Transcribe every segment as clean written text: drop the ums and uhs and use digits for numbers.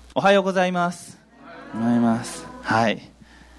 おはようございます。はい。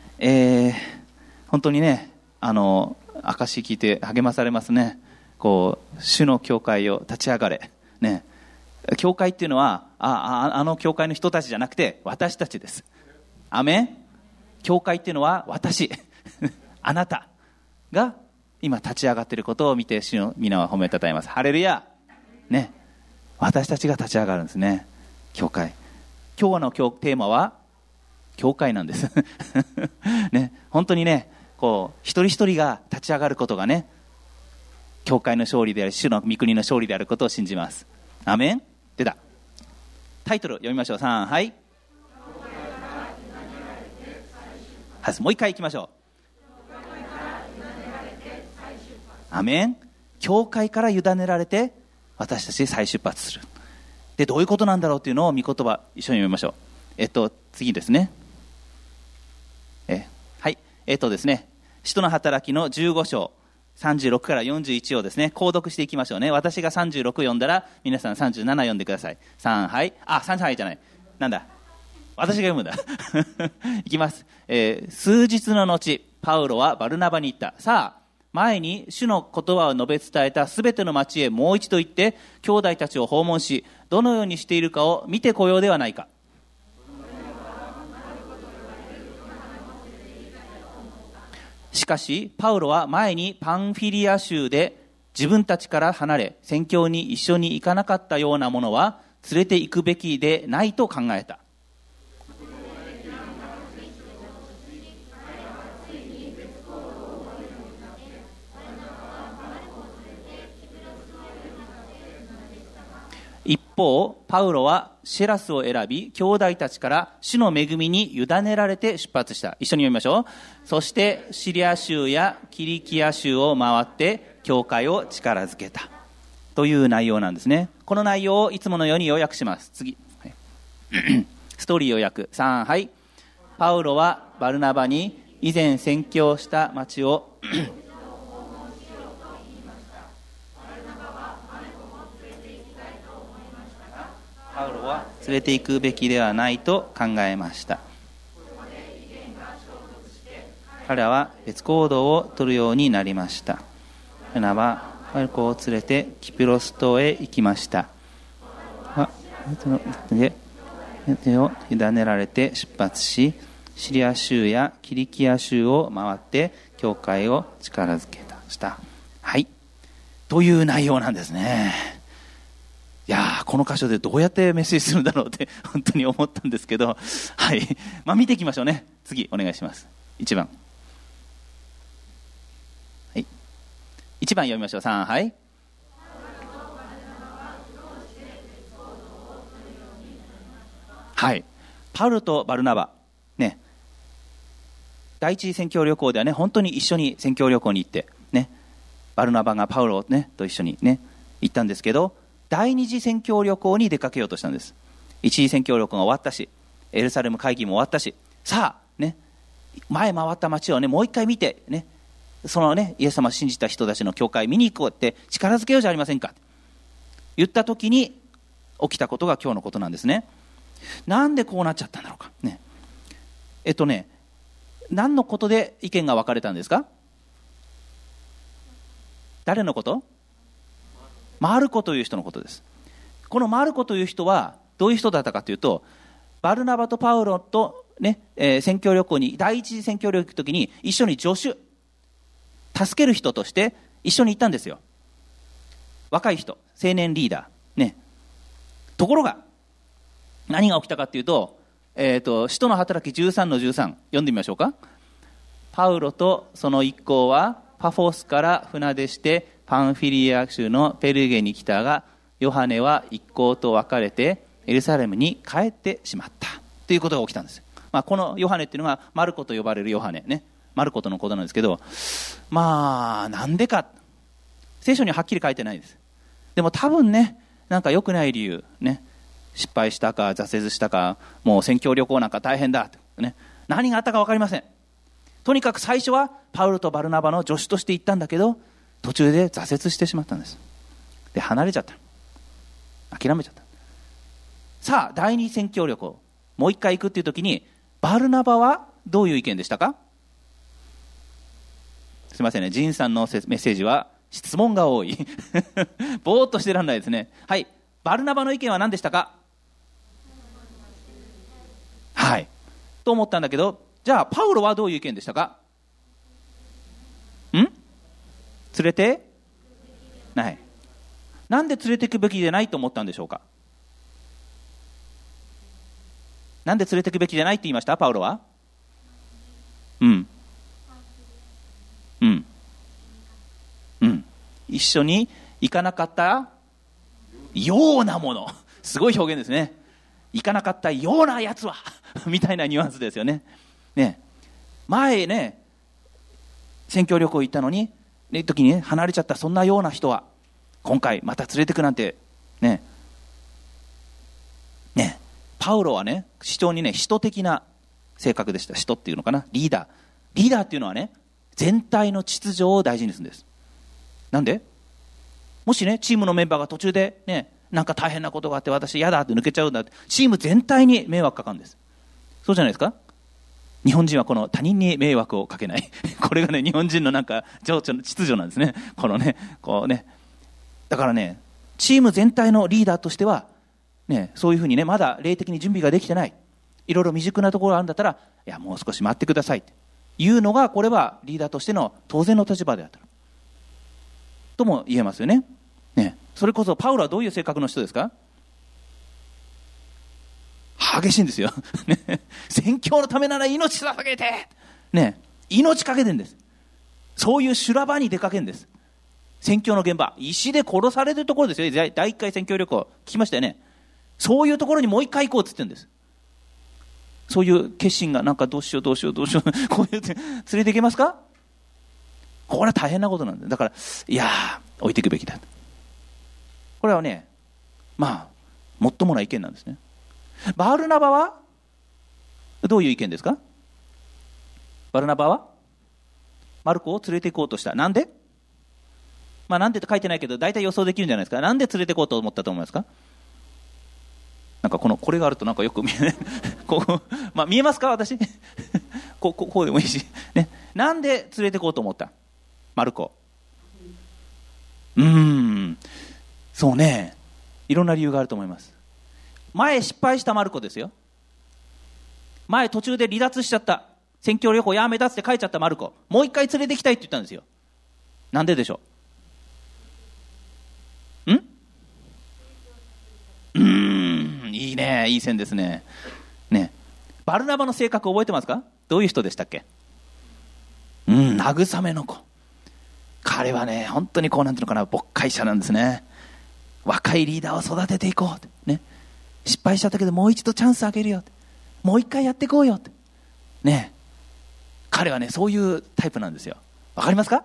本当にね、証聞いて励まされますね。主の教会を立ち上がれ。ね。教会っていうのは、あの教会の人たちじゃなくて、私たちです。アメン。教会っていうのは私、あなたが今立ち上がっていることを見て、主の皆は褒めたたえます。ハレルヤ。ね。私たちが立ち上がるんですね。教会。今日のテーマは教会なんですね、本当にね、一人一人が立ち上がることがね、教会の勝利であり、主の御国の勝利であることを信じます。アメン。出た。タイトル読みましょう。3、はい。もう一回いきましょう。アメン。教会から委ねられて私たち再出発する。で、どういうことなんだろうというのを御言葉一緒に読みましょう。次ですね。はい。ですね、使徒の働きの15章36から41をですね、購読していきましょうね。私が36読んだら皆さん37読んでください。3、はい。3じゃない。なんだ。私が読むんだ。いきます。数日の後、パウロはバルナバに言った。さあ、前に主の言葉を述べ伝えたすべての町へもう一度行って、兄弟たちを訪問し、どのようにしているかを見てこようではないか。しかし、パウロは前にパンフィリア州で自分たちから離れ、宣教に一緒に行かなかったようなものは連れて行くべきでないと考えた。一方、パウロはシェラスを選び、兄弟たちから主の恵みに委ねられて出発した。一緒に読みましょう。そしてシリア州やキリキア州を回って教会を力づけたという内容なんですね。この内容をいつものように要約します。次、はい、ストーリー要約。3、はい。パウロはバルナバに以前宣教した町をパウロは連れて行くべきではないと考えました。彼らは別行動を取るようになりました。彼らはマルコを連れてキプロス島へ行きました。手を委ねられて出発し、シリア州やキリキア州を回って教会を力づけした。はい。という内容なんですね。いやー、この箇所でどうやってメッセージするんだろうって本当に思ったんですけど、はい。見ていきましょうね。次お願いします。1番。はい。1番読みましょう。3、はい。はい。パウロとバルナバね、第一次宣教旅行ではね、本当に一緒に宣教旅行に行ってね、バルナバがパウロねと一緒にね行ったんですけど、第二次宣教旅行に出かけようとしたんです。一次宣教旅行が終わったし、エルサレム会議も終わったし、さあね、前回った町をねもう一回見てね、そのねイエス様を信じた人たちの教会見に行こうって力づけようじゃありませんか言った時に起きたことが今日のことなんですね。なんでこうなっちゃったんだろうかね。何のことで意見が分かれたんですか？誰のこと？マルコという人のことです。このマルコという人はどういう人だったかというと、バルナバとパウロとね、宣教旅行に、第一次宣教旅行の時に一緒に助手、助ける人として一緒に行ったんですよ。若い人、青年リーダーね。ところが何が起きたかというと、使徒の働き13の13読んでみましょうか。パウロとその一行はパフォスから船出してパンフィリア州のペルゲに来たが、ヨハネは一行と別れてエルサレムに帰ってしまったということが起きたんです。このヨハネっていうのがマルコと呼ばれるヨハネね、マルコとのことなんですけど、なんでか聖書にははっきり書いてないです。でも多分ね、なんか良くない理由ね、失敗したか挫折したか、もう宣教旅行なんか大変だとね、何があったか分かりません。とにかく最初はパウロとバルナバの助手として行ったんだけど、途中で挫折してしまったんです。で、離れちゃった、諦めちゃった。さあ第二宣教旅行もう一回行くっていう時に、バルナバはどういう意見でしたか？すいませんね、ジンさんのメッセージは質問が多いぼーっとしてらんないですね。はい、バルナバの意見は何でしたか？はいと思ったんだけど、じゃあパウロはどういう意見でしたか？連れてない。なんで連れていくべきじゃないと思ったんでしょうか？なんで連れていくべきじゃないって言いましたパウロは？一緒に行かなかったようなもの、すごい表現ですね。行かなかったようなやつはみたいなニュアンスですよね。前ね、宣教旅行行ったのに、時に離れちゃったそんなような人は今回また連れてくなんてね。パウロはね、非常にね、使徒的な性格でした。使徒っていうのかな、リーダーっていうのはね、全体の秩序を大事にするんです。なんで？もしね、チームのメンバーが途中でね、なんか大変なことがあって私嫌だって抜けちゃうんだって、チーム全体に迷惑かかるんです。そうじゃないですか？日本人はこの他人に迷惑をかけないこれがね、日本人のなんか情緒の秩序なんですね。このね、こうね、だからね、チーム全体のリーダーとしてはね、そういうふうにね、まだ霊的に準備ができてない、いろいろ未熟なところがあるんだったら、いやもう少し待ってくださいっていうのが、これはリーダーとしての当然の立場であったとも言えますよね。それこそパウロはどういう性格の人ですか？激しいんですよ宣教のためなら命捧げて、命かけてるんです。そういう修羅場に出かけるんです。宣教の現場、石で殺されてるところですよ。第1回宣教旅行聞きましたよね。そういうところにもう一回行こうって言ってるんです。そういう決心が、なんかどうしようこういう連れていけますか？これは大変なことなんです。だからいや置いていくべきだ。これはね、もっともな意見なんですね。バルナバはどういう意見ですか？バルナバはマルコを連れて行こうとした。なんで？なんでって書いてないけど大体予想できるんじゃないですか。なんで連れて行こうと思ったと思いますか？なんかこれがあるとなんかよく見えない見えますか私こうでもいいし、なんで連れて行こうと思った？マルコ。そうね、いろんな理由があると思います。前失敗したマルコですよ。前途中で離脱しちゃった、宣教旅行やめだって帰っちゃったマルコ、もう一回連れてきたいって言ったんですよ。なんででしょう？いいね、いい線ですね。バルナバの性格覚えてますか？どういう人でしたっけ？慰めの子。彼はね、本当になんていうのかな、牧会者なんですね。若いリーダーを育てていこうって、失敗しちゃったけどもう一度チャンスあげるよって、もう一回やっていこうよって彼はね、そういうタイプなんですよ。わかりますか？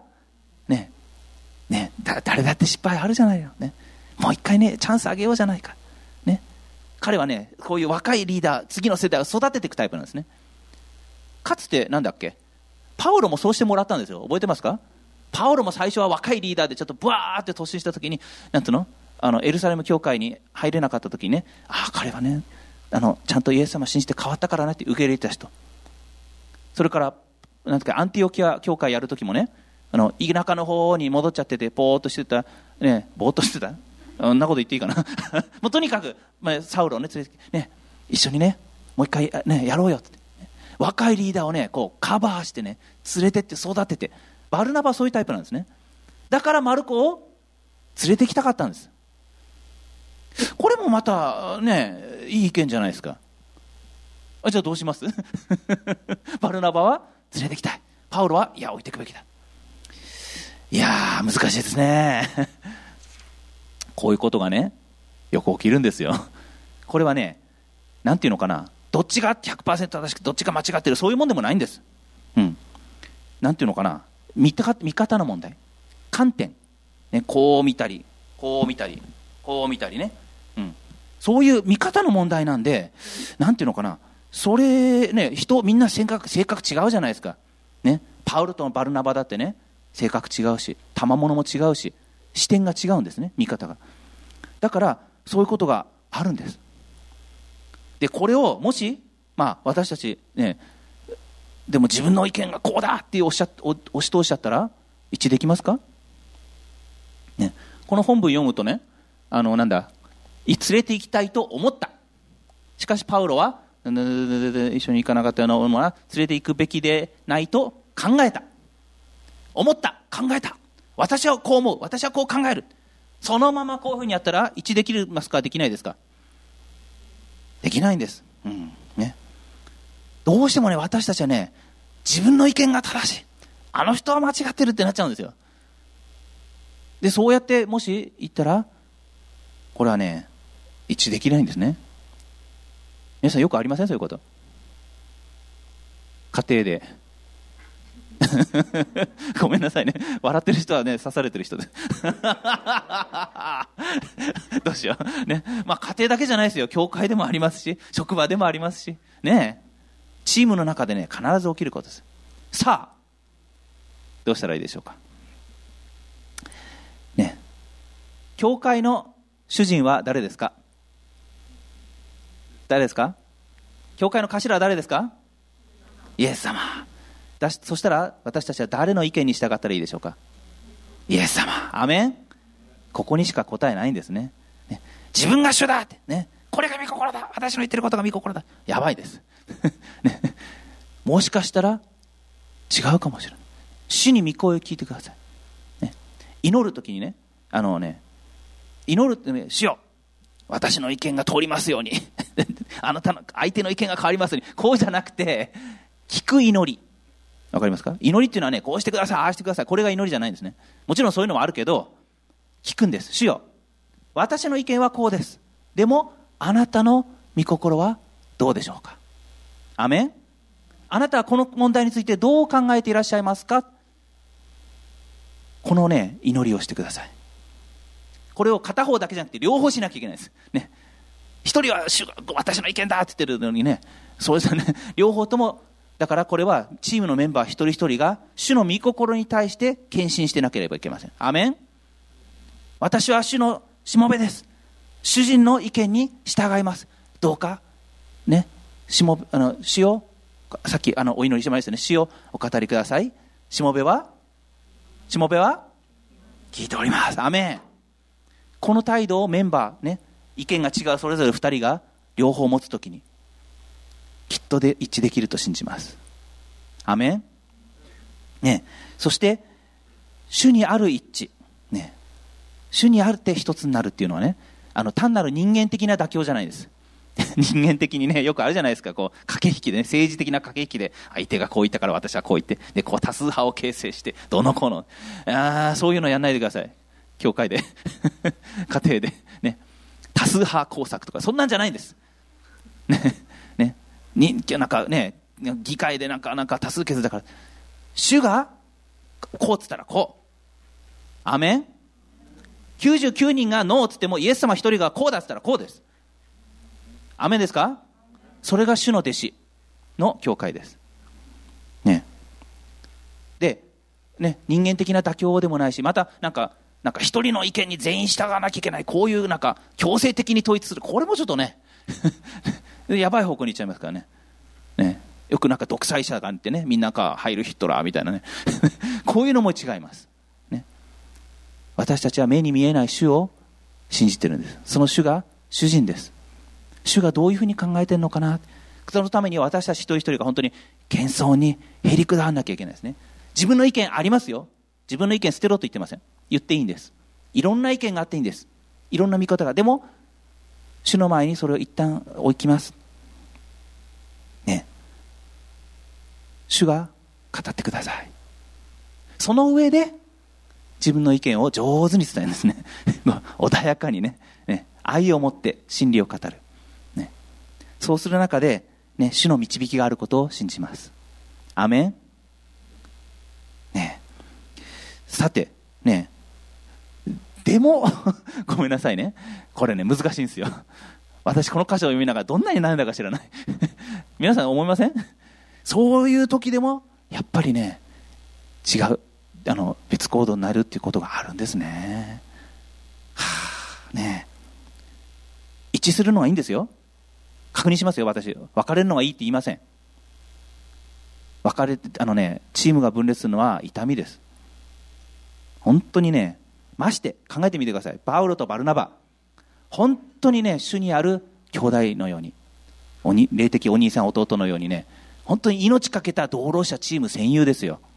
誰だって失敗あるじゃないよ、もう一回チャンスあげようじゃないか、彼はね、こういう若いリーダー、次の世代を育てていくタイプなんですね。かつてなんだっけ、パウロもそうしてもらったんですよ。覚えてますか？パウロも最初は若いリーダーでちょっとブワーって突進した時に、なんていうの、エルサレム教会に入れなかった時にね、彼はね、ちゃんとイエス様信じて変わったからねって受け入れた人。それからなんていうか、アンティオキア教会やる時もね、田舎の方に戻っちゃっててぼーっとしてた、ぼーっとしてた、そんなこと言っていいかなもうとにかく、サウロをね連れて一緒にねもう一回やろうよって、若いリーダーをねこうカバーしてね連れてって育てて、バルナバはそういうタイプなんですね。だからマルコを連れてきたかったんです。これもまたね、いい意見じゃないですか。じゃあどうしますバルナバは連れてきたい、パウロはいや置いていくべきだ。いやー難しいですねこういうことがねよく起きるんですよ。これはね、なんていうのかな、どっちが 100% 正しくどっちが間違ってる、そういうもんでもないんです。なんていうのかな、見方の問題、観点、こう見たりこう見たりこう見たりね、そういう見方の問題なんで、なんていうのかな、それね、人みんな性格違うじゃないですか、パウロとバルナバだってね性格違うし、賜物も違うし、視点が違うんですね、見方が。だからそういうことがあるんです。でこれをもし私たちね、でも自分の意見がこうだって押し通しちゃったら一致できますか、ね、この本文読むとね、連れて行きたいと思った。しかしパウロは一緒に行かなかったようなものは連れて行くべきでないと考えた。思った。考えた。私はこう思う。私はこう考える。そのままこういうふうにやったら一致できますか、できないですか。できないんです、ね、どうしてもね、私たちはね、自分の意見が正しい、あの人は間違ってるってなっちゃうんですよ。でそうやってもし言ったらこれはね、一致できないんですね。皆さんよくありません、そういうこと。家庭でごめんなさいね、笑ってる人はね、刺されてる人でどうしようね。家庭だけじゃないですよ。教会でもありますし、職場でもありますしね。チームの中でね、必ず起きることです。さあどうしたらいいでしょうかね。教会の主人は誰ですか。誰ですか。教会の頭は誰ですか。イエス様。そしたら私たちは誰の意見に従ったらいいでしょうか。イエス様。アメン。ここにしか答えないんです ね。自分が主だって、ね、これが御心だ、私の言ってることが御心だ、やばいです、ね、もしかしたら違うかもしれない。主に御声を聞いてください、ね、祈るときにね、祈るってね、主よ私の意見が通りますようにあなたの相手の意見が変わりますように、こうじゃなくて聞く祈り。わかりますか。祈りっていうのはね、こうしてください、ああしてください、これが祈りじゃないんですね。もちろんそういうのもあるけど、聞くんです。主よ私の意見はこうです、でもあなたの御心はどうでしょうか。アメン。あなたはこの問題についてどう考えていらっしゃいますか。このね、祈りをしてください。これを片方だけじゃなくて両方しなきゃいけないです、ね、一人は主が私の意見だって言ってるのにね、そうですね、両方とも。だからこれはチームのメンバー一人一人が主の御心に対して献身してなければいけません。アメン。私は主のしもべです、主人の意見に従います、どうかね、主よ、さっきお祈りしましたね、主よお語りください、しもべは聞いております。アメン。この態度をメンバーね、意見が違うそれぞれ2人が両方持つときにきっとで一致できると信じます。アメン、ね、そして主にある一致、ね、主にあって一つになるっていうのはね、単なる人間的な妥協じゃないです人間的にね、よくあるじゃないですか、こう駆け引きでね、政治的な駆け引きで相手がこう言ったから私はこう言って、でこう多数派を形成してどのこの、そういうのやんないでください、教会で家庭でね、多数派工作とかそんなんじゃないんですね、なんかね、議会でなんか多数決だから、主がこうっつったらこう。アメン。99人がノーっつってもイエス様一人がこうだっつったらこうです。アメンですか。それが主の弟子の教会ですね。でね、人間的な妥協でもないし、またなんか一人の意見に全員従わなきゃいけない、こういう強制的に統一する、これもちょっとねやばい方向に行っちゃいますからね。よく独裁者があってね、みんなハイルヒットラーみたいなねこういうのも違います、ね、私たちは目に見えない主を信じてるんです。その主が主人です。主がどういうふうに考えてるのかな、そのために私たち一人一人が本当に謙遜にへりくだらなきゃいけないですね。自分の意見ありますよ。自分の意見捨てろと言ってません。言っていいんです。いろんな意見があっていいんです。いろんな見方が。でも主の前にそれを一旦置きますね。主が語ってください。その上で自分の意見を上手に伝えるんですね穏やかに ね、愛を持って真理を語る、ね、そうする中で、ね、主の導きがあることを信じます。アメン、ね、さてね、でもごめんなさいね、これね難しいんですよ。私この箇所を読みながらどんなに悩んだか知らない皆さん思いません？そういう時でもやっぱりね、違う別行動になるっていうことがあるんですね。ね、一致するのはいいんですよ。 確認しますよ。私別れるのがいいって言いません。別れてチームが分裂するのは痛みです。本当にね、まして考えてみてください。パウロとバルナバ、本当にね、主にある兄弟のように、霊的お兄さん弟のようにね、本当に命かけた同労者チーム戦友ですよ、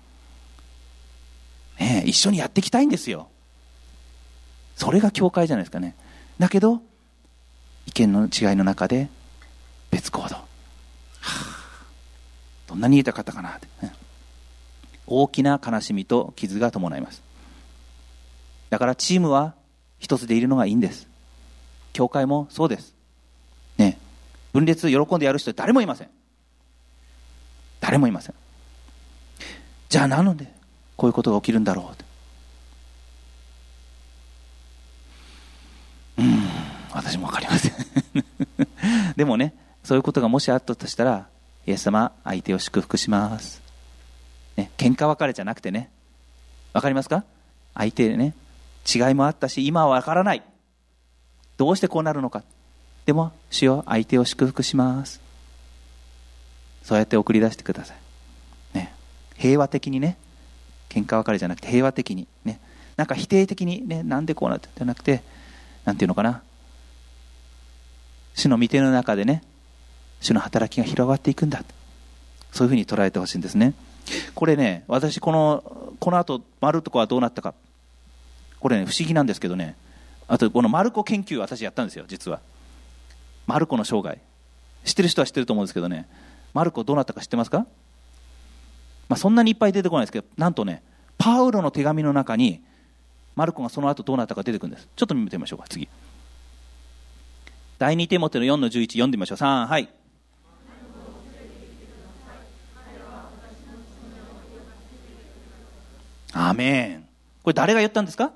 ね、一緒にやっていきたいんですよ。それが教会じゃないですかね。だけど意見の違いの中で別行動、どんなに言いたかったかなって、ね、大きな悲しみと傷が伴います。だからチームは一つでいるのがいいんです。教会もそうです、ね、分裂喜んでやる人誰もいません。誰もいません。じゃあなのでこういうことが起きるんだろうって、私も分かりませんでもね、そういうことがもしあったとしたら、イエス様相手を祝福します、ね、喧嘩別れじゃなくてね、分かりますか？相手ね、違いもあったし今は分からない、どうしてこうなるのか、でも主よ相手を祝福します、そうやって送り出してください、ね、平和的にね、喧嘩別れじゃなくて平和的にね、なんか否定的にね、なんでこうなってじゃなくて、なんていうのかな、主の御手の中でね、主の働きが広がっていくんだ、そういうふうに捉えてほしいんですね。これね、私この後マルコはどうなったか、これね不思議なんですけどね、あとこのマルコ研究私やったんですよ。実はマルコの生涯知ってる人は知ってると思うんですけどね、マルコどうなったか知ってますか？そんなにいっぱい出てこないですけど、なんとね、パウロの手紙の中にマルコがその後どうなったか出てくるんです。ちょっと見てみましょうか。次、第2テモテの4の11読んでみましょう。3、はい。アーメン。これ誰が言ったんですか？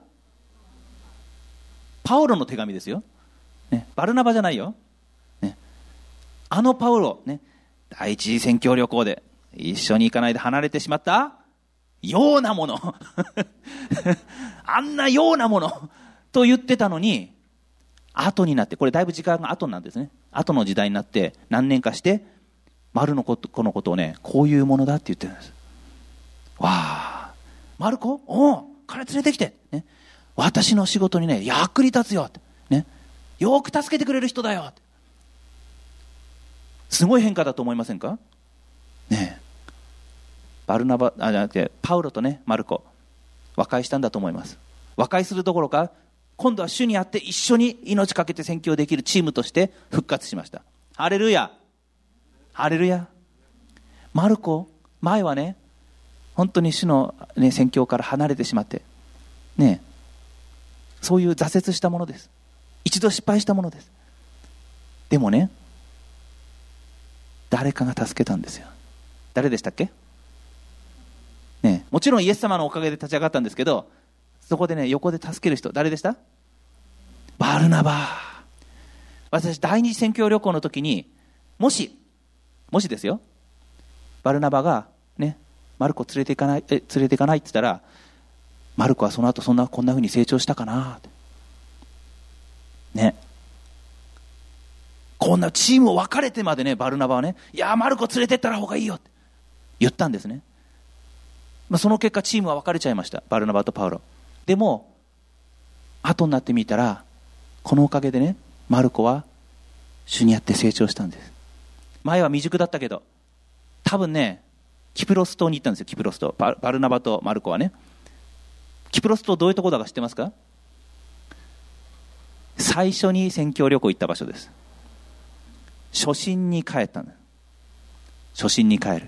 パウロの手紙ですよ、ね、バルナバじゃないよ、ね、パウロ、ね、第一次宣教旅行で一緒に行かないで離れてしまったようなものあんなようなものと言ってたのに、後になって、これだいぶ時間が後なんですね。後の時代になって何年かしてマルコのことをね、こういうものだって言ってるんです。わあ、マルコ、おう、彼連れてきて、ね、私の仕事にね役に立つよって、ね、よく助けてくれる人だよって、すごい変化だと思いませんかね。バルナバじゃなくてパウロとねマルコ和解したんだと思います。和解するどころか今度は主にあって一緒に命かけて宣教できるチームとして復活しました。ハレルヤ、ハレルヤ。マルコ前はね本当に主の、ね、宣教から離れてしまってね、そういう挫折したものです。一度失敗したものです。でもね、誰かが助けたんですよ。誰でしたっけ、ね、もちろんイエス様のおかげで立ち上がったんですけど、そこでね横で助ける人誰でした？バルナバ。私第二次宣教旅行の時にもしですよ、バルナバがねマルコ連れていかないって言ったら、マルコはその後こんな風に成長したかなってね。こんなチームを分かれてまでね、バルナバはね、いやマルコ連れてったら方がいいよって言ったんですね。その結果チームは分かれちゃいました、バルナバとパウロ。でも後になってみたら、このおかげでねマルコは主にあって成長したんです。前は未熟だったけど、多分ねキプロス島に行ったんですよ。キプロス島、バルナバとマルコはね。キプロス島どういうところだか知ってますか？最初に宣教旅行行った場所です。初心に帰ったんです。初心に帰る。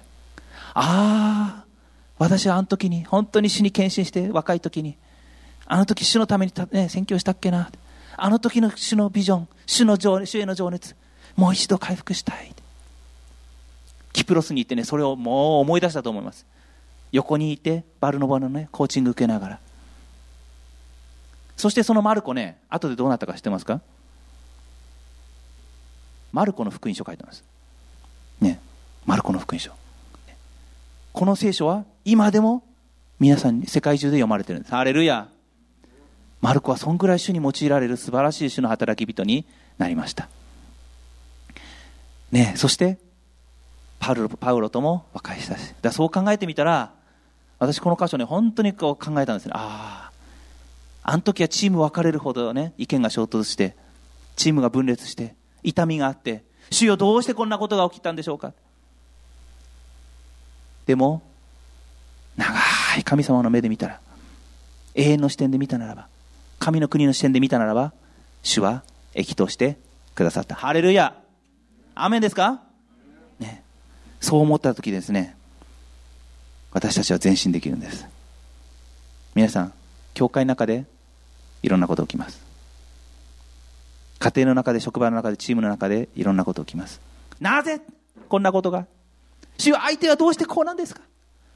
私はあの時に本当に主に献身して、若い時にあの時主のために、ね、宣教したっけな、あの時の主のビジョン、主への情熱、もう一度回復したい。キプロスに行ってね、それをもう思い出したと思います。横にいてバルナバのねコーチング受けながら。そしてそのマルコね、後でどうなったか知ってますか？マルコの福音書書いたんですね。マルコの福音書、この聖書は今でも皆さんに世界中で読まれてるんです。ハレルヤ。マルコはそんぐらい主に用いられる素晴らしい主の働き人になりました。 ね、そしてパウロとも和解したし、だからそう考えてみたら、私この箇所ね本当にこう考えたんですね。あの時はチーム分かれるほどね、意見が衝突して、チームが分裂して、痛みがあって、主よどうしてこんなことが起きたんでしょうか。でも長い神様の目で見たら、永遠の視点で見たならば、神の国の視点で見たならば、主は益としてくださった。ハレルヤ、アーメンですか、ね、そう思った時ですね、私たちは前進できるんです。皆さん、教会の中でいろんなこと起きます。家庭の中で、職場の中で、チームの中でいろんなこと起きます。なぜこんなことが、主は相手はどうしてこうなんですか。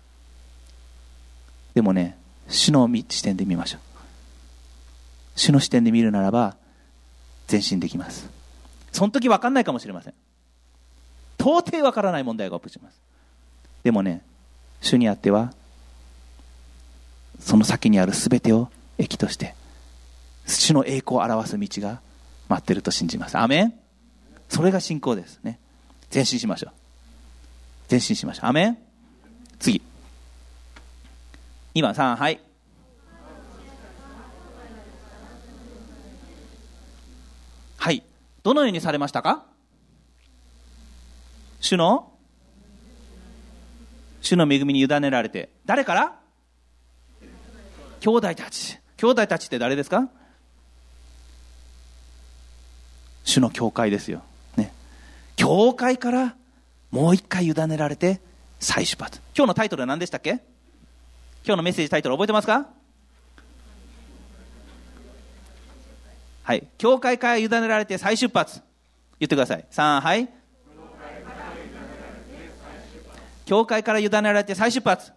でもね、主の視点で見ましょう。主の視点で見るならば前進できます。その時分かんないかもしれません。到底分からない問題が起こります。でもね、主にあってはその先にある全てを益として主の栄光を表す道が待っていると信じます。アーメン。それが信仰ですね。前進しましょう。前進しましょう。アーメン。次2番3、はい。はい、どのようにされましたか。主の恵みに委ねられて、誰から。兄弟たち。兄弟たちって誰ですか。主の教会ですよ、ね、教会からもう一回委ねられて再出発。今日のタイトルは何でしたっけ。今日のメッセージタイトル覚えてますか。はい、教会から委ねられて再出発。言ってください。3、はい。教会から委ねられて再出発。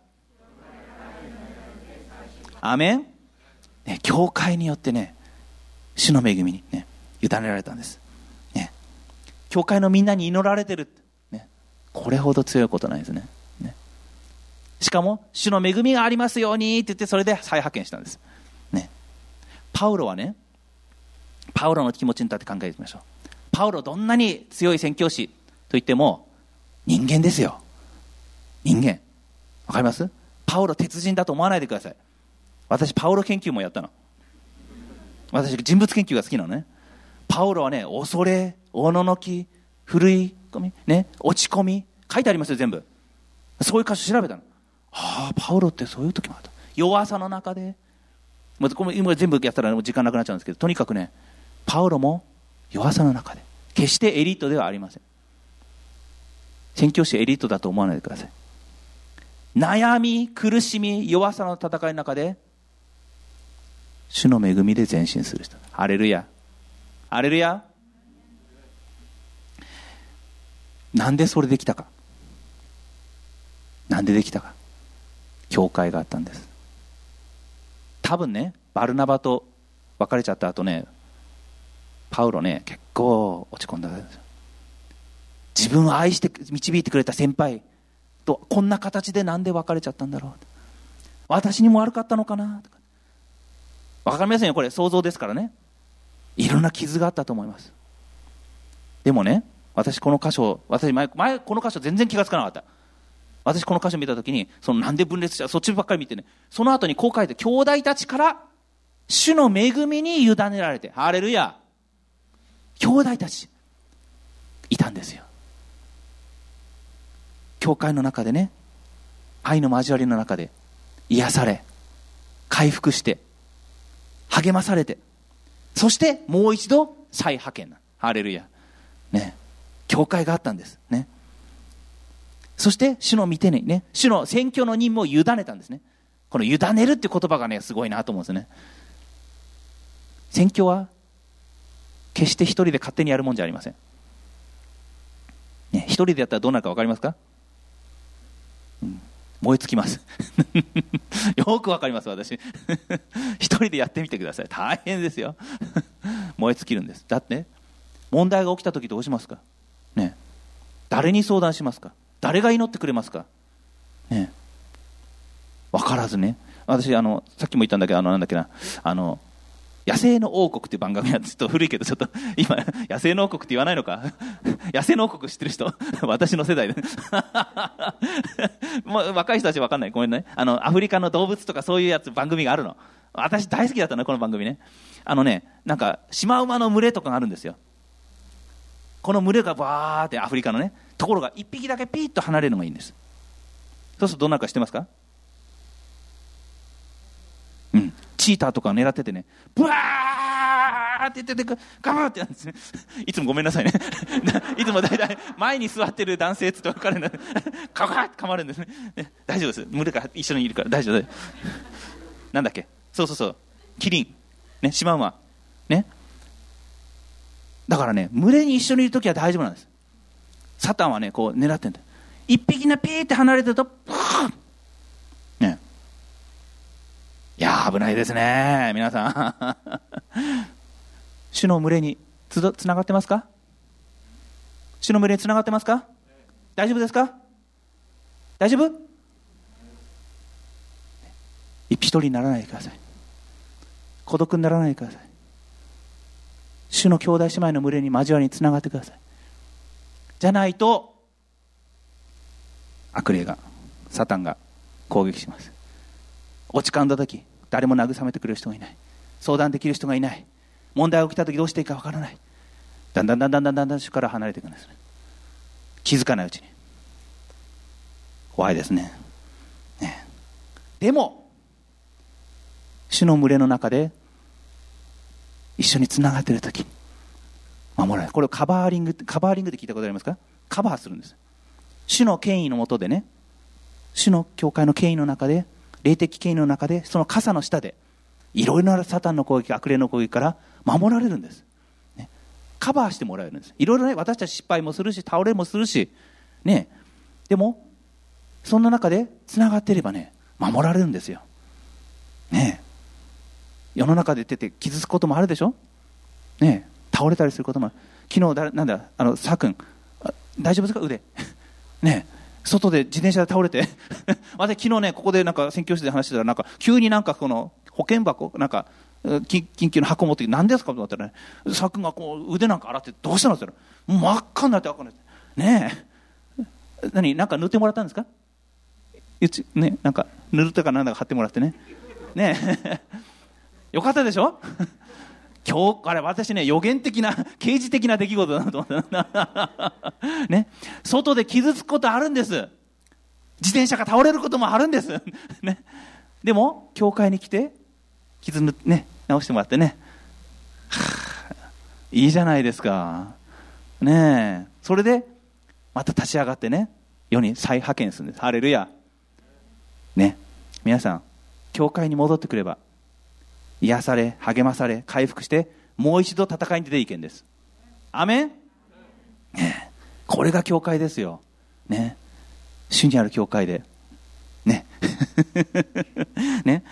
アーメン、ね、教会によってね、主の恵みにね委ねられたんです、ね、教会のみんなに祈られてる、ね、これほど強いことないですね。しかも主の恵みがありますようにって言って、それで再派遣したんです、ね、パウロはね、パウロの気持ちに立って考えてみましょう。パウロどんなに強い宣教師といっても人間ですよ。人間。わかります？パウロ鉄人だと思わないでください。私パウロ研究もやったの。私人物研究が好きなのね。パウロはね、恐れ、おののき、奮い込み、ね、落ち込み、書いてありますよ全部。そういう箇所調べたの。パウロってそういう時もあった。弱さの中で、今全部やったら時間なくなっちゃうんですけど、とにかくね、パウロも弱さの中で、決してエリートではありません。宣教師エリートだと思わないでください。悩み、苦しみ、弱さの戦いの中で主の恵みで前進する人。ハレルヤ、ハレルヤ。なんでそれできたか。なんでできたか。教会があったんです。多分ね、バルナバと別れちゃった後ね、パウロね、結構落ち込んだんですよ。自分を愛して導いてくれた先輩とこんな形でなんで別れちゃったんだろう。私にも悪かったのかなとか。わかりませんよ、これ想像ですからね。いろんな傷があったと思います。でもね、私この箇所、前この箇所全然気がつかなかった。私この箇所見たときに、なんで分裂した、そっちばっかり見てね、その後にこう書いて、兄弟たちから主の恵みに委ねられて、ハレルヤ。兄弟たちいたんですよ。教会の中でね、愛の交わりの中で癒され、回復して、励まされて、そしてもう一度再派遣な。ハレルヤ。ね、教会があったんですね。そして主の御手にね、主の宣教の任務を委ねたんですね。この委ねるって言葉がね、すごいなと思うんですね。宣教は決して一人で勝手にやるもんじゃありません。ね、一人でやったらどうなるか分かりますか？燃え尽きますよくわかります私一人でやってみてください。大変ですよ燃え尽きるんです。だってね、問題が起きた時どうしますか、ね、誰に相談しますか？誰が祈ってくれますか、ね、分からずね。私さっきも言ったんだけどなんだっけな、 野生の王国っていう番組はちょっと古いけど、ちょっと今野生の王国って言わないのか野生の王国知ってる人私の世代でもう若い人たち分かんない、ごめんね。アフリカの動物とかそういうやつ番組があるの。私大好きだったの、この番組ね。なんかシマウマの群れとかがあるんですよ。この群れがバーってアフリカのね、ところが一匹だけピーッと離れるのがいいんです。そうするとどうなるか知ってますか？チーターとか狙っててね、ブワーって言ってガブーってやるんですね。いつもごめんなさいねいつも大体前に座ってる男性つって分かるんだガブーって噛まれるんですね。大丈夫です、群れが一緒にいるから大丈夫。なんだっけ、そうキリンね、シマウマね。だからね、群れに一緒にいるときは大丈夫なんです。サタンはね、こう狙ってんだ。一匹ね、ピーって離れてるとプーね。いやー危ないですね皆さん主の群れにつながってますか？主の群れにつながってますか？大丈夫ですか？大丈夫？一人にならないでください。孤独にならないでください。主の兄弟姉妹の群れに交わりにつながってください。じゃないと悪霊が、サタンが攻撃します。落ち込んだ時誰も慰めてくれる人がいない、相談できる人がいない、問題が起きた時どうしていいかわからない、だんだん主から離れていくんですね。気づかないうちに。怖いですね。でも主の群れの中で一緒につながっている時に守らない。これをカバーリングって聞いたことありますか？カバーするんです。主の権威の下でね、主の教会の権威の中で、霊的権威の中で、その傘の下でいろいろなサタンの攻撃、悪霊の攻撃から守られるんです、ね、カバーしてもらえるんです。いろいろね、私たち失敗もするし倒れもするし、ね、でもそんな中でつながっていればね、守られるんですよ、ね、世の中で出て傷つくこともあるでしょ、ね、倒れたりすることもある。昨日サ君大丈夫ですか？腕ね、外で自転車で倒れて私昨日ね、ここでなんか宣教師で話してたら、なんか急になんかこの保険箱、なんか緊急の箱持ってきて、何ですかと思ったらね、サ君がこう腕なんか洗って、どうしたのって言ったら、真っ赤になって赤になってねえ、なんか塗ってもらったんですか？ね、なんか塗るとかなんだか貼ってもらってね、ねえよかったでしょ今日から私ね、予言的な啓示的な出来事だなと思ったね、外で傷つくことあるんです。自転車が倒れることもあるんです、ね、でも教会に来て傷ね、直してもらってね、いいじゃないですかね。え、それでまた立ち上がってね、世に再派遣するんです。ハレルヤね。皆さん教会に戻ってくれば癒され、励まされ、回復して、もう一度戦いに出ていけんです。アメン、ね、これが教会ですよ、ね、主にある教会でねね、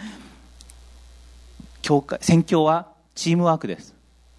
宣教はチームワークです。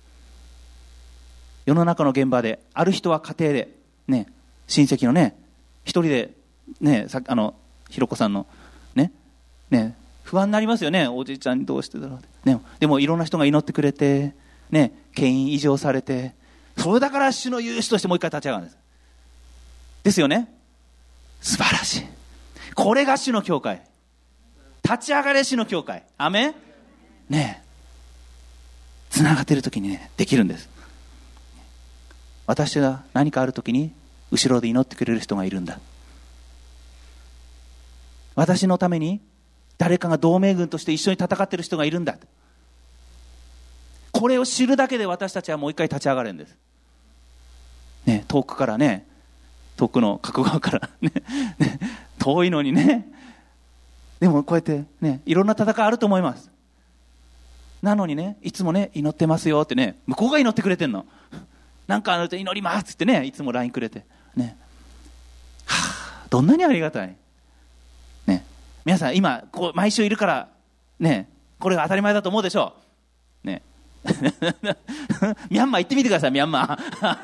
世の中の現場で、ある人は家庭で、ね、親戚のね、一人で、ね、ひろこさんのね、不安になりますよね。おじいちゃんにどうしてだろうって、ね、でもいろんな人が祈ってくれて、ね、権威移譲されて、それだから主の勇士としてもう一回立ち上がるんです。ですよね。素晴らしい。これが主の教会。立ち上がれ主の教会。アメンね。つながっている時にね、できるんです。私が何かある時に後ろで祈ってくれる人がいるんだ。私のために誰かが同盟軍として一緒に戦っている人がいるんだ。これを知るだけで私たちはもう一回立ち上がるんです、ね、遠くからね、遠くの角側からね遠いのにね、でもこうやってね、いろんな戦いあると思います。なのにね、いつもね、祈ってますよってね、向こうが祈ってくれてんの。なんかあると祈りますってね、いつも LINE くれてね、どんなにありがたいね。皆さん今こう毎週いるからね、これが当たり前だと思うでしょうねミャンマー行ってみてください。ミャンマー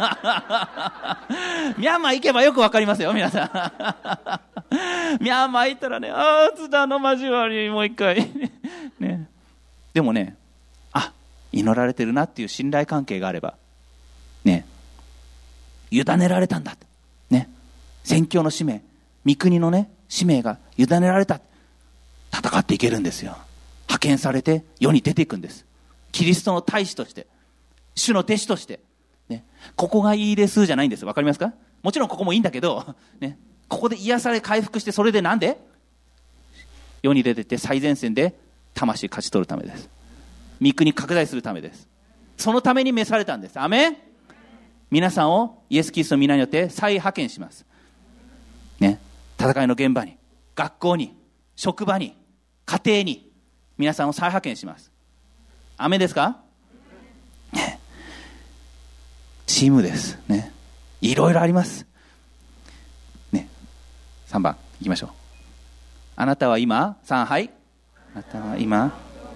ミャンマー行けばよくわかりますよ皆さんミャンマー行ったらね、津田の交わりもう一回ね。でもね、 祈られてるなっていう信頼関係があればね、委ねられたんだね、宣教の使命、御国のね使命が委ねられた、戦っていけるんですよ。派遣されて世に出ていくんです。キリストの大使として、主の弟子として、ね、ここがいいですじゃないんです。わかりますか？もちろんここもいいんだけど、ね、ここで癒され回復して、それでなんで世に出てって最前線で魂勝ち取るためです。御国拡大するためです。そのために召されたんです。アメン。皆さんをイエス・キリストの皆によって再派遣します、ね、戦いの現場に、学校に、職場に、家庭に皆さんを再派遣します。アメンですか？チームですね。いろいろありますね。3番いきましょう。あなたは今、3、はい、あなたは今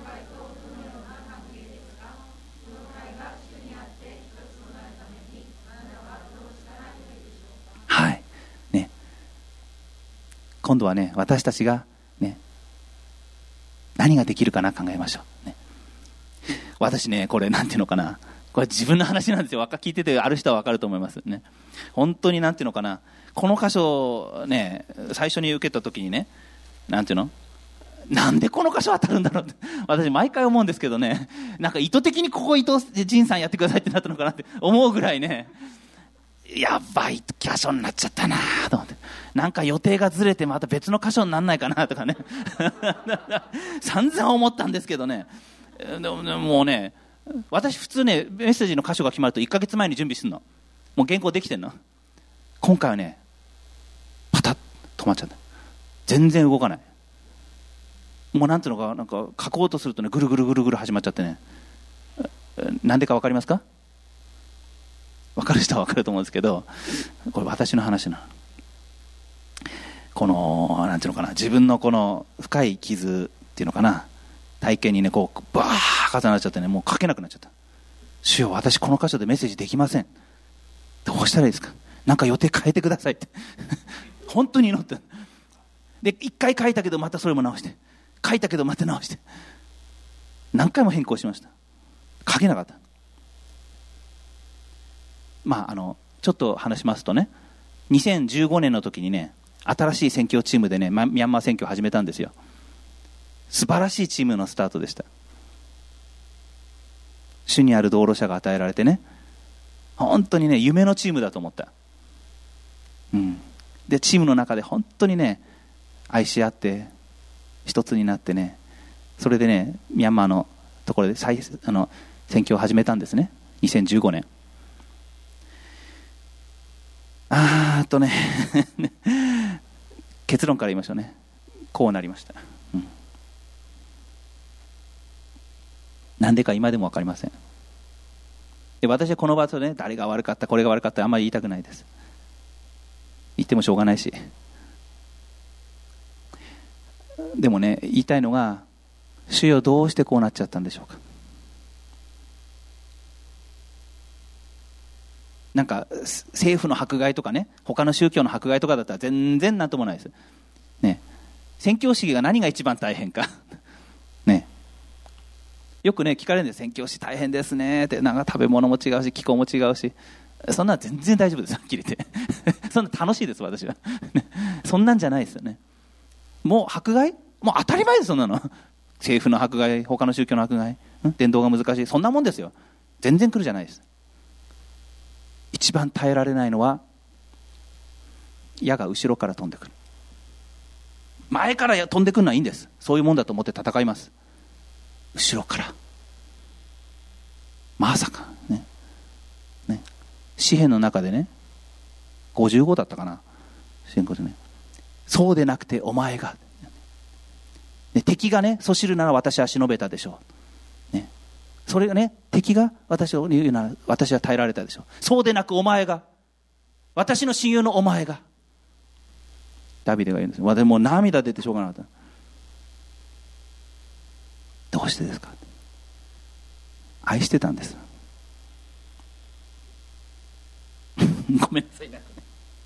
はいね、今度はね、私たちがね、何ができるかな考えましょう、ね、私ね、これなんていうのかな、これ自分の話なんですよ。聞いててある人は分かると思いますね。本当になんていうのかな、この箇所ね、最初に受けた時にね、なんていうの、なんでこの箇所当たるんだろうって私毎回思うんですけどね、なんか意図的にここ伊藤仁さんやってくださいってなったのかなって思うぐらいね、やばい箇所になっちゃったなと思って、なんか予定がずれてまた別の箇所にならないかなとかね散々思ったんですけどね。でもうね、私普通ね、メッセージの箇所が決まると1ヶ月前に準備するの。もう原稿できてんの。今回はね、パタッ止まっちゃった。全然動かない。もうなんていうのか、なんか書こうとするとね、ぐるぐるぐるぐる始まっちゃってね。なんでか分かりますか？分かる人は分かると思うんですけど、これ私の話なの。このなんていうのかな、自分のこの深い傷っていうのかな、体験にね、こうバー重なっちゃってね、もう書けなくなっちゃった。主よ、私この箇所でメッセージできません。どうしたらいいですか？なんか予定変えてくださいって本当に祈ってで、一回書いたけどまたそれも直して、書いたけどまた直して、何回も変更しました。書けなかった。まあちょっと話しますとね、2015年の時にね、新しい宣教チームでね、ミャンマー宣教を始めたんですよ。素晴らしいチームのスタートでした。主にある道路者が与えられてね、本当にね、夢のチームだと思った。でチームの中で本当にね、愛し合って一つになってね、それでね、ミャンマーのところで宣教を始めたんですね、2015年。結論から言いましょうね。こうなりました、なんでか今でも分かりません。で、私はこの場所でね、誰が悪かったこれが悪かったあんまり言いたくないです。言ってもしょうがないし。でもね、言いたいのが、主よ、どうしてこうなっちゃったんでしょうか。なんか政府の迫害とかね、他の宗教の迫害とかだったら全然なんともないですね。宣教師が何が一番大変かね、よくね聞かれるんです。宣教師大変ですねって。なんか食べ物も違うし気候も違うし、そんなの全然大丈夫です、はっきり言ってそんな楽しいです私はそんなんじゃないですよね。もう迫害、もう当たり前です、そんなの政府の迫害、他の宗教の迫害、伝道が難しい、そんなもんですよ。全然来るじゃないです。一番耐えられないのは矢が後ろから飛んでくる。前から飛んでくるのはいいんです、そういうもんだと思って戦います。後ろからまさかね、詩篇の中でね、55だったかな、詩篇55ね、そうでなくてお前が、敵がねそしるなら私は忍べたでしょう、それがね、敵が私を言うなら私は耐えられたでしょう。そうでなくお前が、私の親友のお前が、ダビデが言うんです。私もう涙出てしょうがなかった。どうしてですか。愛してたんですごめんなさい、なんかね、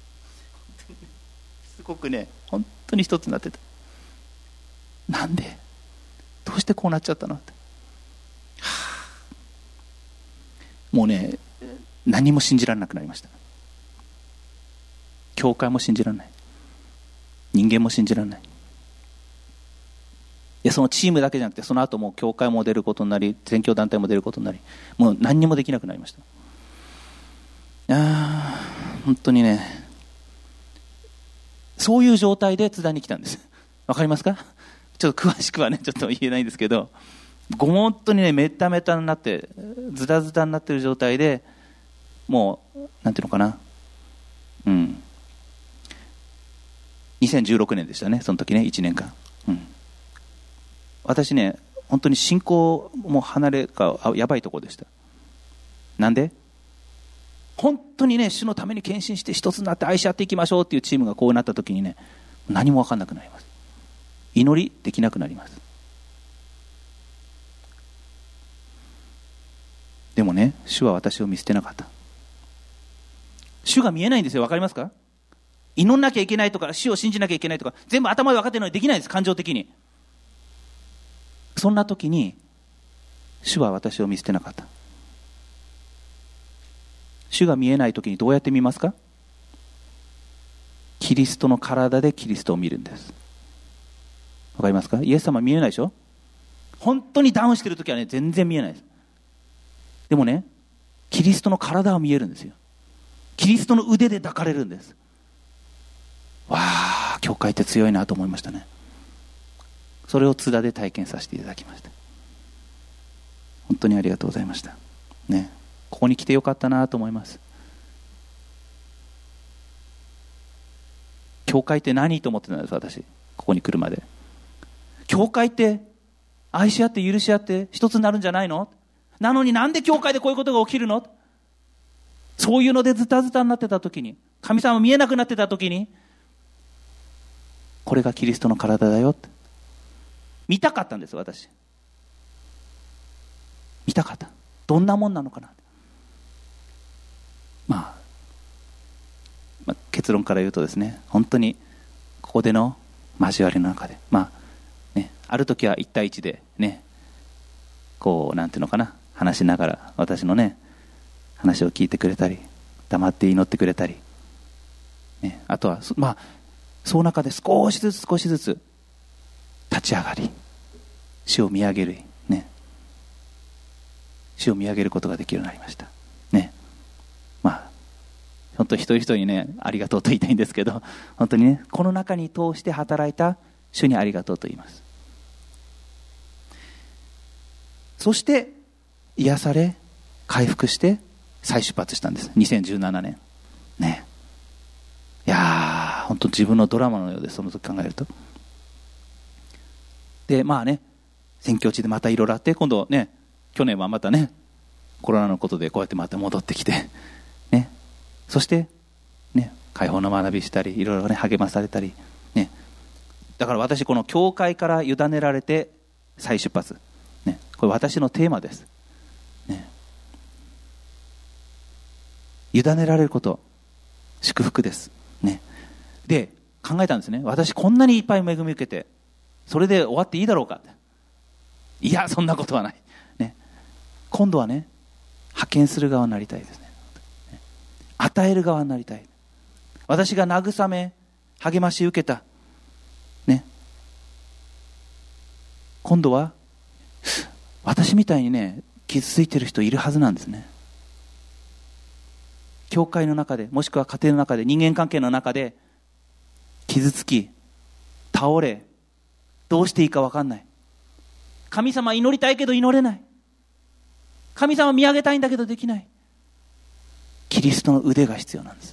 すごくね、本当に一つになってた。なんで、どうしてこうなっちゃったのって、 もうね、何も信じられなくなりました。教会も信じられない、人間も信じられない。そのチームだけじゃなくて、その後も教会も出ることになり、宣教団体も出ることになり、もう何にもできなくなりました。本当にね、そういう状態で津田に来たんです。わかりますか？ちょっと詳しくはねちょっと言えないんですけど、本当にねメタメタになってズタズタになってる状態で、もうなんていうのかな、2016年でしたね、その時ね、1年間、私ね本当に信仰も離れがやばいところでした。なんで？本当にね主のために献身して一つになって愛し合っていきましょうっていうチームがこうなった時にね、何も分かんなくなります。祈りできなくなります。でもね、主は私を見捨てなかった。主が見えないんですよ。分かりますか？祈んなきゃいけないとか、主を信じなきゃいけないとか、全部頭で分かってるのにできないんです、感情的に。そんな時に主は私を見捨てなかった。主が見えない時にどうやって見ますか？キリストの体でキリストを見るんです。わかりますか？イエス様見えないでしょ。本当にダウンしてる時はね全然見えないです。でもね、キリストの体は見えるんですよ。キリストの腕で抱かれるんです。わあ、教会って強いなと思いましたね。それを津田で体験させていただきました。本当にありがとうございましたね。ここに来てよかったなと思います。教会って何と思ってたんです、私。ここに来るまで。教会って愛し合って許し合って一つになるんじゃないの？なのになんで教会でこういうことが起きるの？そういうのでズタズタになってた時に、神様見えなくなってた時に、これがキリストの体だよって見たかったんです、私。見たかった。どんなもんなのかな。結論から言うとですね、本当にここでの交わりの中で、ある時は1対1でね、こうなんていうのかな、話しながら私のね話を聞いてくれたり、黙って祈ってくれたり、あとはその中で少しずつ立ち上がり、主を見上げるね、主を見上げることができるようになりましたね。本当に一人一人にねありがとうと言いたいんですけど、本当にねこの中に通して働いた主にありがとうと言います。そして癒され回復して再出発したんです、2017年ね。いやー本当自分のドラマのようです、その時考えると。で宣教地でまたいろいろあって、今度ね去年はまたねコロナのことでこうやってまた戻ってきてね、そしてね解放の学びしたり、いろいろね励まされたりね。だから私この教会から委ねられて再出発ね、これ私のテーマですね。委ねられること祝福ですね。で考えたんですね、私こんなにいっぱい恵み受けてそれで終わっていいだろうかって。いやそんなことはないね。今度はね派遣する側になりたいですね。与える側になりたい。私が慰め励まし受けたね、今度は私みたいにね傷ついてる人いるはずなんですね。教会の中で、もしくは家庭の中で、人間関係の中で傷つき倒れ、どうしていいか分かんない。神様祈りたいけど祈れない。神様見上げたいんだけどできない。キリストの腕が必要なんです。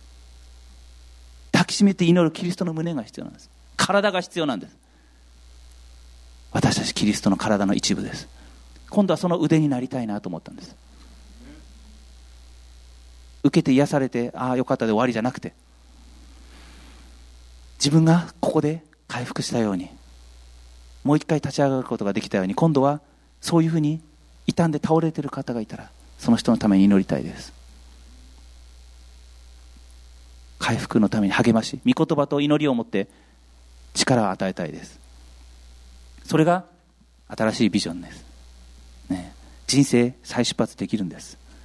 抱きしめて祈るキリストの胸が必要なんです。体が必要なんです。私たちキリストの体の一部です。今度はその腕になりたいなと思ったんです。受けて癒されてああよかったで終わりじゃなくて、自分がここで回復したように、もう一回立ち上がることができたように、今度はそういうふうに傷んで倒れている方がいたらその人のために祈りたいです。回復のために励まし、御言葉と祈りを持って力を与えたいです。それが新しいビジョンです、ね、人生再出発できるんです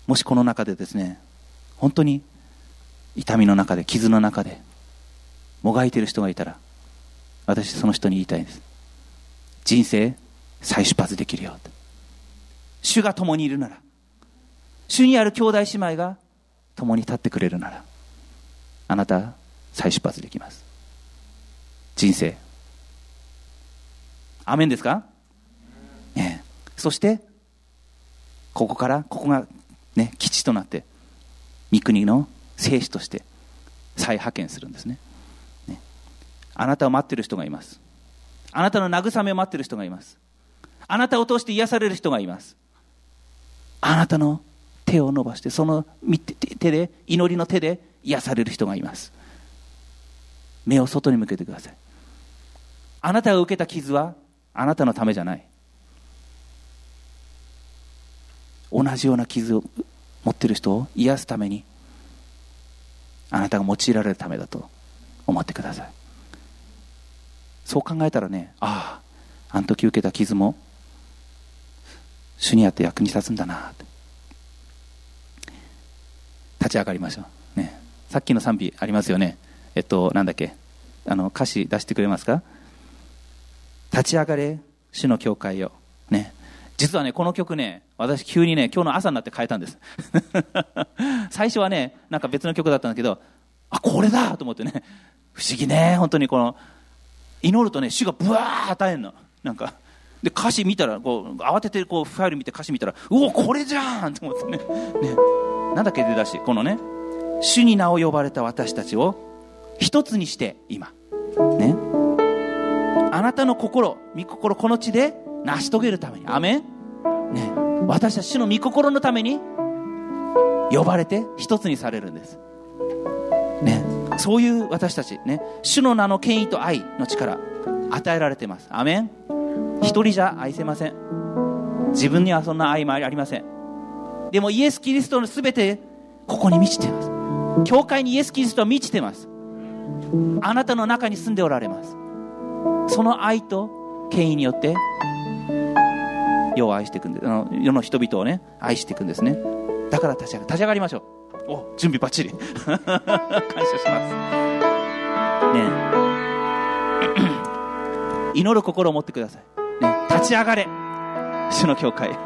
もしこの中でですね、本当に痛みの中で、傷の中でもがいている人がいたら、私その人に言いたいんです。人生再出発できるよ。主が共にいるなら、主にある兄弟姉妹が共に立ってくれるなら、あなた再出発できます。人生。アメンですか、ね、そしてここからここがね、基地となって御国の聖司として再派遣するんですね。あなたを待っている人がいます。あなたの慰めを待っている人がいます。あなたを通して癒される人がいます。あなたの手を伸ばして、その手で、祈りの手で癒される人がいます。目を外に向けてください。あなたが受けた傷はあなたのためじゃない。同じような傷を持っている人を癒すために、あなたが用いられるためだと思ってください。そう考えたらね、あの時受けた傷も主にあって役に立つんだなって。立ち上がりましょう、ね、さっきの賛美ありますよね。なんだっけ、歌詞出してくれますか。立ち上がれ主の教会よ、ね、実はねこの曲ね、私急にね今日の朝になって変えたんです最初はねなんか別の曲だったんだけど、これだと思ってね、不思議ね、本当にこの祈るとね、主がブワー与えるの。なんかで歌詞見たらこう慌ててこうファイル見て歌詞見たら、これじゃんと思ってね。なんだっけ出だし、このね、主に名を呼ばれた私たちを一つにして今ね、あなたの心、御心この地で成し遂げるために、アメン、ね、私たち主の御心のために呼ばれて一つにされるんです、ね、そういう私たち、ね、主の名の権威と愛の力与えられています。アメン。一人じゃ愛せません。自分にはそんな愛もありません。でもイエス・キリストのすべてここに満ちています。教会にイエス・キリストは満ちています。あなたの中に住んでおられます。その愛と権威によって世を愛していくんです。世の人々をね愛していくんですね。だから立ち上がりましょう。準備バッチリ感謝しますね。祈る心を持ってください、ね、立ち上がれ主の教会、ね、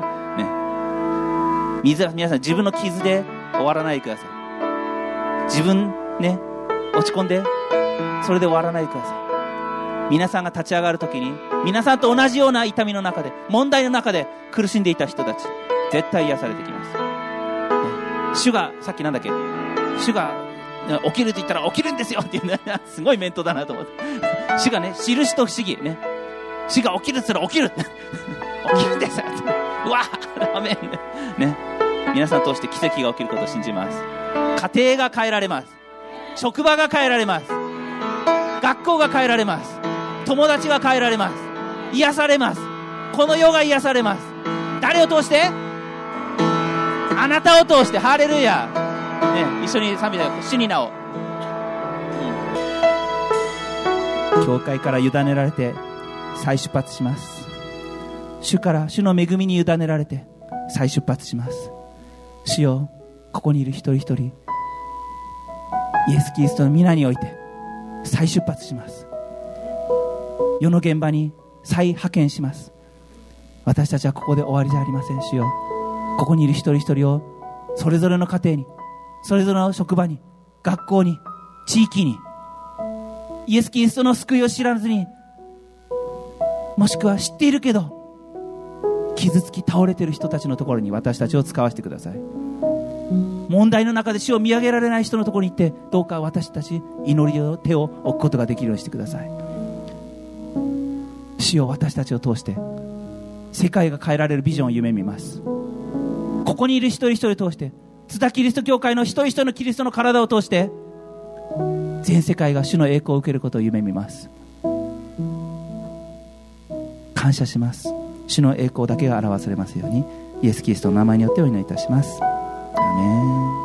皆さん自分の傷で終わらないでください。自分ね落ち込んでそれで終わらないでください。皆さんが立ち上がるときに、皆さんと同じような痛みの中で、問題の中で苦しんでいた人たち絶対癒されてきます、ね、主がさっきなんだっけ、主が起きると言ったら起きるんですよっていうね、すごいメントだなと思って主がね、印と不思議ね、主が起きるって言ったら起きる起きるんですようわアメンね。皆さん通して奇跡が起きることを信じます。家庭が変えられます。職場が変えられます。学校が変えられます。友達が変えられます。癒されます。この世が癒されます。誰を通して？あなたを通して。ハレルヤ、ね、一緒に賛美だよ。主に名を、教会から委ねられて再出発します。主の恵みに委ねられて再出発します。主よ、ここにいる一人一人イエス・キリストの皆において再出発します。世の現場に再派遣します。私たちはここで終わりじゃありません。主よ、ここにいる一人一人をそれぞれの家庭に、それぞれの職場に、学校に、地域に、イエス・キリストの救いを知らずに、もしくは知っているけど傷つき倒れている人たちのところに私たちを使わせてください。問題の中で主を見上げられない人のところに行って、どうか私たち祈りの手を置くことができるようにしてください。主よ、私たちを通して世界が変えられるビジョンを夢見ます。ここにいる一人一人を通して、津田キリスト教会の一人一人のキリストの体を通して全世界が主の栄光を受けることを夢見ます。感謝します。主の栄光だけが表されますように、イエス・キリストの名前によってお祈りいたします。アーメン。